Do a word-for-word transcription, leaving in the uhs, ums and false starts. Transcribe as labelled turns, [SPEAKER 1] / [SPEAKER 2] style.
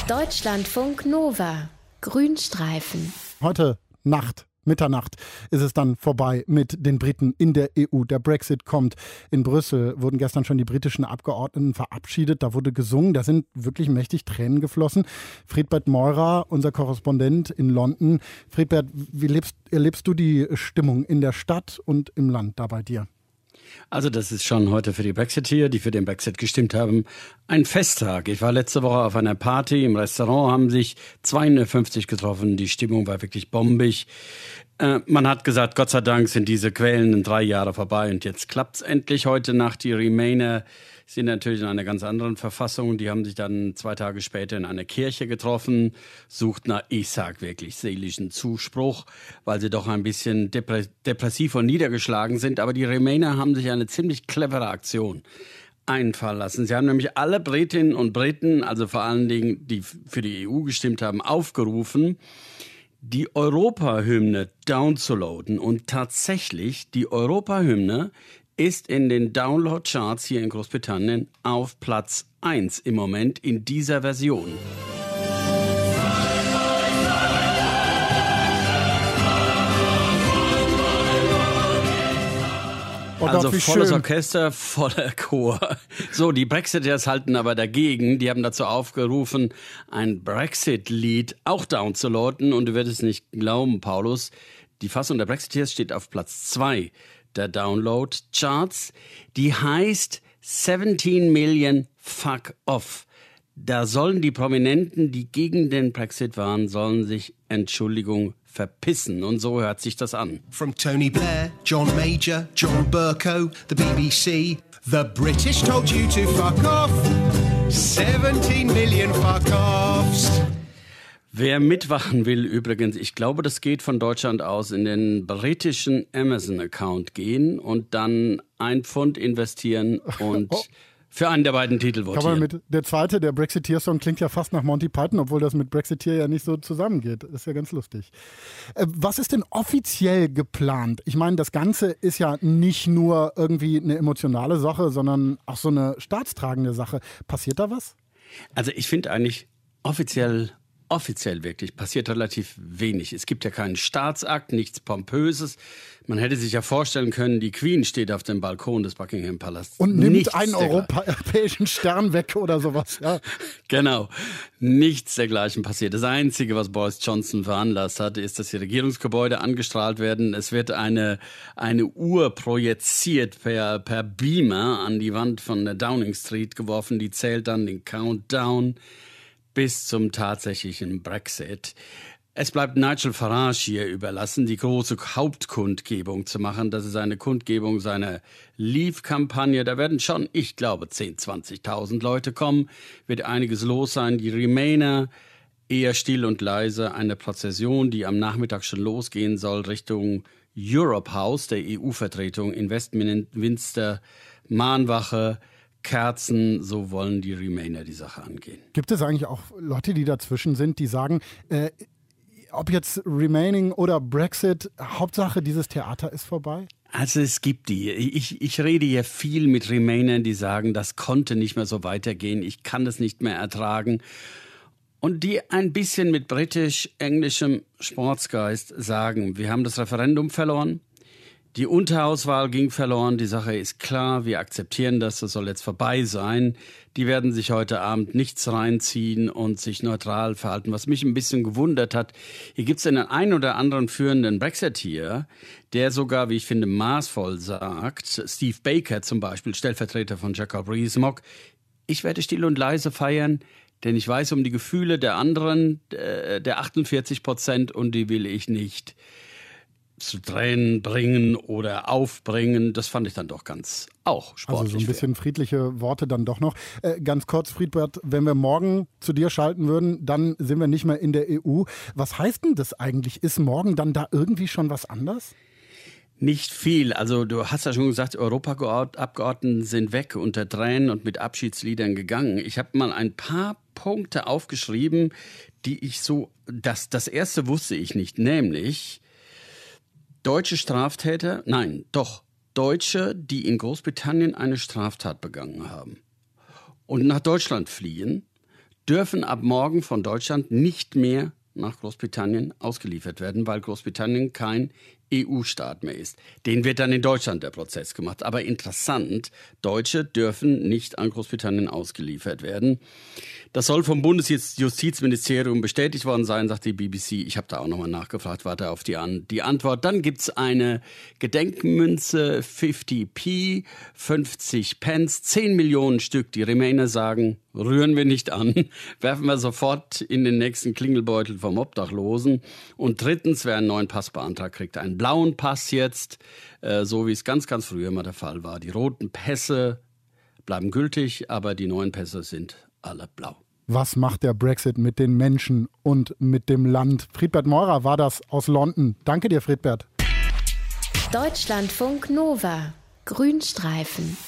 [SPEAKER 1] Deutschlandfunk Nova. Grünstreifen.
[SPEAKER 2] Heute Nacht, Mitternacht, ist es dann vorbei mit den Briten in der E U. Der Brexit kommt. In Brüssel wurden gestern schon die britischen Abgeordneten verabschiedet. Da wurde gesungen. Da sind wirklich mächtig Tränen geflossen. Friedbert Meurer, unser Korrespondent in London. Friedbert, wie lebst, erlebst du die Stimmung in der Stadt und im Land da bei dir?
[SPEAKER 3] Also das ist schon heute für die Brexiteer, die für den Brexit gestimmt haben, ein Festtag. Ich war letzte Woche auf einer Party im Restaurant, haben sich zweihundertfünfzig getroffen. Die Stimmung war wirklich bombig. Äh, man hat gesagt, Gott sei Dank sind diese quälenden drei Jahre vorbei und jetzt klappt's endlich heute Nacht. Die Remainer sind natürlich in einer ganz anderen Verfassung. Die haben sich dann zwei Tage später in einer Kirche getroffen, suchten nach, ich sag wirklich, seelischen Zuspruch, weil sie doch ein bisschen depressiv und niedergeschlagen sind. Aber die Remainer haben sich eine ziemlich clevere Aktion einfallen lassen. Sie haben nämlich alle Britinnen und Briten, also vor allen Dingen, die für die E U gestimmt haben, aufgerufen, die Europahymne downzuladen. Und tatsächlich, die Europahymne ist in den Download-Charts hier in Großbritannien auf Platz eins im Moment in dieser Version.
[SPEAKER 2] Oh Gott,
[SPEAKER 3] also
[SPEAKER 2] wie
[SPEAKER 3] volles
[SPEAKER 2] schön.
[SPEAKER 3] Orchester, voller Chor. So, die Brexiteers halten aber dagegen. Die haben dazu aufgerufen, ein Brexit-Lied auch downzuladen. Und du wirst es nicht glauben, Paulus, die Fassung der Brexiteers steht auf Platz zwei der Download-Charts. Die heißt siebzehn Million Fuck Off. Da sollen die Prominenten, die gegen den Brexit waren, sollen sich Entschuldigung verpissen. Und so hört sich das an.
[SPEAKER 4] From Tony Blair, John Major, John Bercow, the B B C. The British told you to fuck off. seventeen million fuck-offs.
[SPEAKER 3] Wer mitwachen will übrigens, ich glaube, das geht von Deutschland aus, in den britischen Amazon-Account gehen und dann ein Pfund investieren und oh. für einen der beiden Titel votieren.
[SPEAKER 2] Kann man mit, der zweite, der Brexiteer-Song, klingt ja fast nach Monty Python, obwohl das mit Brexiteer ja nicht so zusammengeht. Das ist ja ganz lustig. Äh, was ist denn offiziell geplant? Ich meine, das Ganze ist ja nicht nur irgendwie eine emotionale Sache, sondern auch so eine staatstragende Sache. Passiert da was?
[SPEAKER 3] Also ich finde eigentlich offiziell Offiziell wirklich passiert relativ wenig. Es gibt ja keinen Staatsakt, nichts Pompöses. Man hätte sich ja vorstellen können, die Queen steht auf dem Balkon des Buckingham Palace.
[SPEAKER 2] Und nimmt nichts einen europäischen Stern weg oder sowas. Ja.
[SPEAKER 3] Genau, nichts dergleichen passiert. Das Einzige, was Boris Johnson veranlasst hat, ist, dass die Regierungsgebäude angestrahlt werden. Es wird eine, eine Uhr projiziert per, per Beamer an die Wand von der Downing Street geworfen. Die zählt dann den Countdown bis zum tatsächlichen Brexit. Es bleibt Nigel Farage hier überlassen, die große Hauptkundgebung zu machen. Das ist eine Kundgebung seiner Leave-Kampagne. Da werden schon, ich glaube, zehntausend, zwanzigtausend Leute kommen. Wird einiges los sein. Die Remainer eher still und leise. Eine Prozession, die am Nachmittag schon losgehen soll, Richtung Europe House, der E U-Vertretung in Westminster, Mahnwache, Kerzen, so wollen die Remainer die Sache angehen.
[SPEAKER 2] Gibt es eigentlich auch Leute, die dazwischen sind, die sagen, äh, ob jetzt Remaining oder Brexit, Hauptsache dieses Theater ist vorbei?
[SPEAKER 3] Also es gibt die. Ich, ich rede hier viel mit Remainern, die sagen, das konnte nicht mehr so weitergehen, ich kann das nicht mehr ertragen. Und die ein bisschen mit britisch-englischem Sportsgeist sagen, wir haben das Referendum verloren. Die Unterhauswahl ging verloren, die Sache ist klar, wir akzeptieren das, das soll jetzt vorbei sein. Die werden sich heute Abend nichts reinziehen und sich neutral verhalten. Was mich ein bisschen gewundert hat, hier gibt es einen ein oder anderen führenden Brexiteer, der sogar, wie ich finde, maßvoll sagt, Steve Baker zum Beispiel, Stellvertreter von Jacob Rees-Mogg, ich werde still und leise feiern, denn ich weiß um die Gefühle der anderen, der achtundvierzig Prozent, und die will ich nicht zu Tränen bringen oder aufbringen. Das fand ich dann doch ganz auch sportlich.
[SPEAKER 2] Also so ein bisschen friedliche Worte dann doch noch. Äh, ganz kurz, Friedbert, wenn wir morgen zu dir schalten würden, dann sind wir nicht mehr in der E U. Was heißt denn das eigentlich? Ist morgen dann da irgendwie schon was anders?
[SPEAKER 3] Nicht viel. Also du hast ja schon gesagt, Europaabgeordneten sind weg unter Tränen und mit Abschiedsliedern gegangen. Ich habe mal ein paar Punkte aufgeschrieben, die ich so, das, das erste wusste ich nicht, nämlich deutsche Straftäter, nein, doch, Deutsche, die in Großbritannien eine Straftat begangen haben und nach Deutschland fliehen, dürfen ab morgen von Deutschland nicht mehr nach Großbritannien ausgeliefert werden, weil Großbritannien kein E U-Staat mehr ist. Den wird dann in Deutschland der Prozess gemacht. Aber interessant, Deutsche dürfen nicht an Großbritannien ausgeliefert werden. Das soll vom Bundesjustizministerium bestätigt worden sein, sagt die B B C. Ich habe da auch nochmal nachgefragt, warte auf die, An- die Antwort. Dann gibt's eine Gedenkmünze, fünfzig p, fünfzig Pence, zehn Millionen Stück. Die Remainer sagen, rühren wir nicht an, werfen wir sofort in den nächsten Klingelbeutel vom Obdachlosen. Und drittens, wer einen neuen Pass beantragt, kriegt einen blauen Pass jetzt, äh, so wie es ganz, ganz früher mal der Fall war. Die roten Pässe bleiben gültig, aber die neuen Pässe sind alle blau.
[SPEAKER 2] Was macht der Brexit mit den Menschen und mit dem Land? Friedbert Meurer war das aus London. Danke dir, Friedbert.
[SPEAKER 1] Deutschlandfunk Nova. Grünstreifen.